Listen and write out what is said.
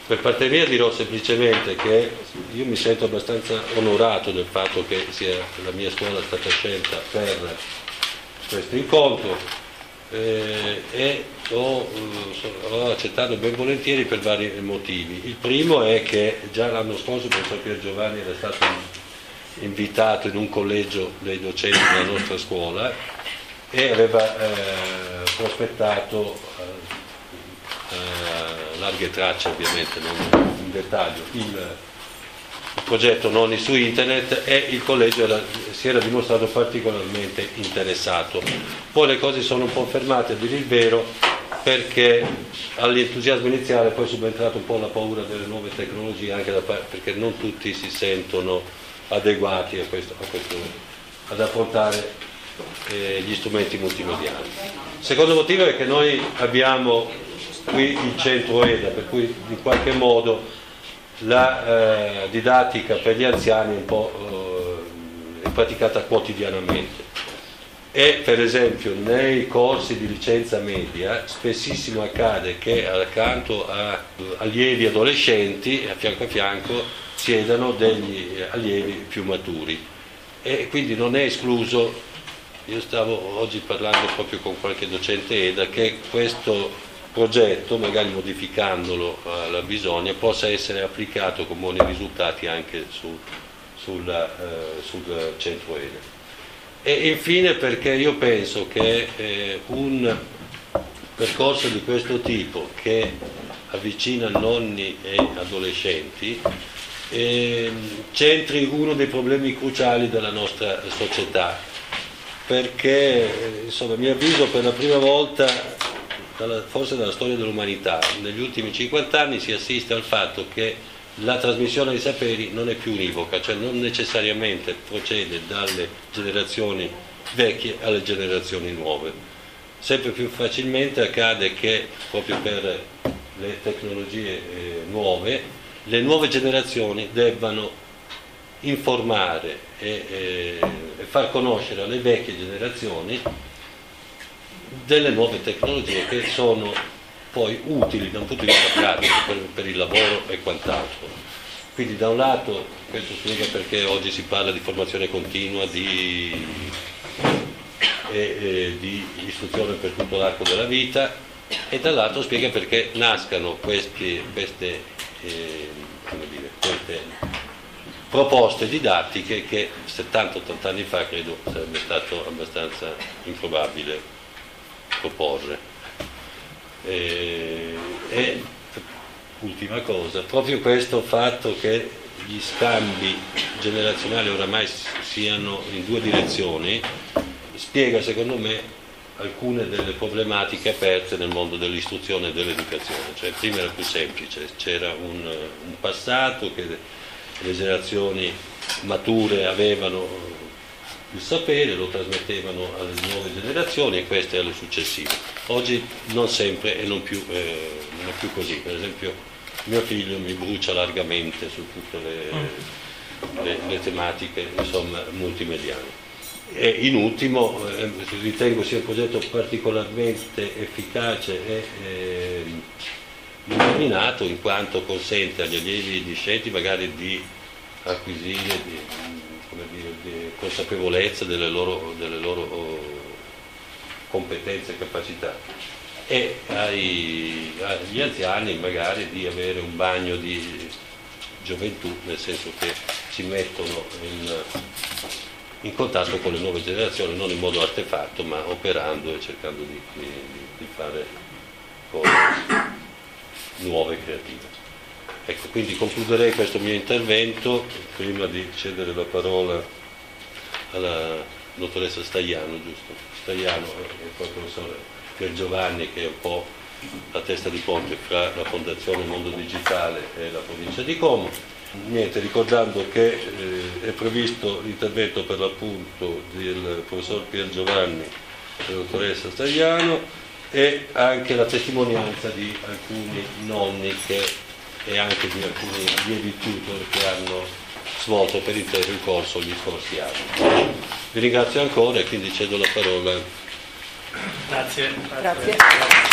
Per parte mia dirò semplicemente che io mi sento abbastanza onorato del fatto che sia la mia scuola stata scelta per questo incontro e ho accettato ben volentieri per vari motivi. Il primo è che già l'anno scorso il professor Pier Giovanni era stato invitato in un collegio dei docenti della nostra scuola e aveva prospettato larghe tracce, ovviamente non in dettaglio, il progetto Nonni su internet, e il collegio si era dimostrato particolarmente interessato. Poi le cose sono un po' fermate, a dire il vero, perché all'entusiasmo iniziale poi è subentrata un po' la paura delle nuove tecnologie, anche perché non tutti si sentono adeguati ad affrontare gli strumenti multimediali. Il secondo motivo è che noi abbiamo qui il centro EDA, per cui in qualche modo la didattica per gli anziani è praticata quotidianamente e per esempio nei corsi di licenza media spessissimo accade che accanto a allievi adolescenti a fianco siedano degli allievi più maturi e quindi non è escluso. Io stavo oggi parlando proprio con qualche docente EDA che questo progetto, magari modificandolo alla bisogna, possa essere applicato con buoni risultati anche sul centro EDA. E infine perché io penso che un percorso di questo tipo che avvicina nonni e adolescenti centri uno dei problemi cruciali della nostra società, perché insomma a mio avviso per la prima volta forse dalla storia dell'umanità negli ultimi 50 anni si assiste al fatto che la trasmissione dei saperi non è più univoca, cioè non necessariamente procede dalle generazioni vecchie alle generazioni nuove. Sempre più facilmente accade che proprio per le tecnologie nuove le nuove generazioni debbano informare e far conoscere alle vecchie generazioni delle nuove tecnologie che sono poi utili da un punto di vista pratico per il lavoro e quant'altro. Quindi da un lato questo spiega perché oggi si parla di formazione continua, di istruzione per tutto l'arco della vita, e dall'altro spiega perché nascano queste proposte didattiche che 70-80 anni fa credo sarebbe stato abbastanza improbabile proporre. E ultima cosa, proprio questo fatto che gli scambi generazionali oramai siano in due direzioni spiega secondo me alcune delle problematiche aperte nel mondo dell'istruzione e dell'educazione. Cioè prima era più semplice, c'era un passato che le generazioni mature avevano il sapere, lo trasmettevano alle nuove generazioni e queste alle successive. Oggi non sempre e non è più così. Per esempio mio figlio mi brucia largamente su tutte le tematiche insomma, multimediali. E in ultimo ritengo sia un progetto particolarmente efficace e illuminato in quanto consente agli allievi discenti magari di acquisire di consapevolezza delle loro competenze e capacità e agli anziani magari di avere un bagno di gioventù, nel senso che si mettono in contatto con le nuove generazioni non in modo artefatto ma operando e cercando di fare cose nuove e creative. Ecco, quindi concluderei questo mio intervento prima di cedere la parola alla dottoressa Stagliano, giusto? Stagliano e poi il professore Pier Giovanni che è un po' la testa di ponte fra la Fondazione Mondo Digitale e la provincia di Como. Niente, ricordando che è previsto l'intervento per l'appunto del professor Pier Giovanni e della dottoressa Stagliano e anche la testimonianza di alcuni nonni e anche di alcuni allievi tutor che hanno svolto per intero il corso gli scorsi anni. Vi ringrazio ancora e quindi cedo la parola. Grazie.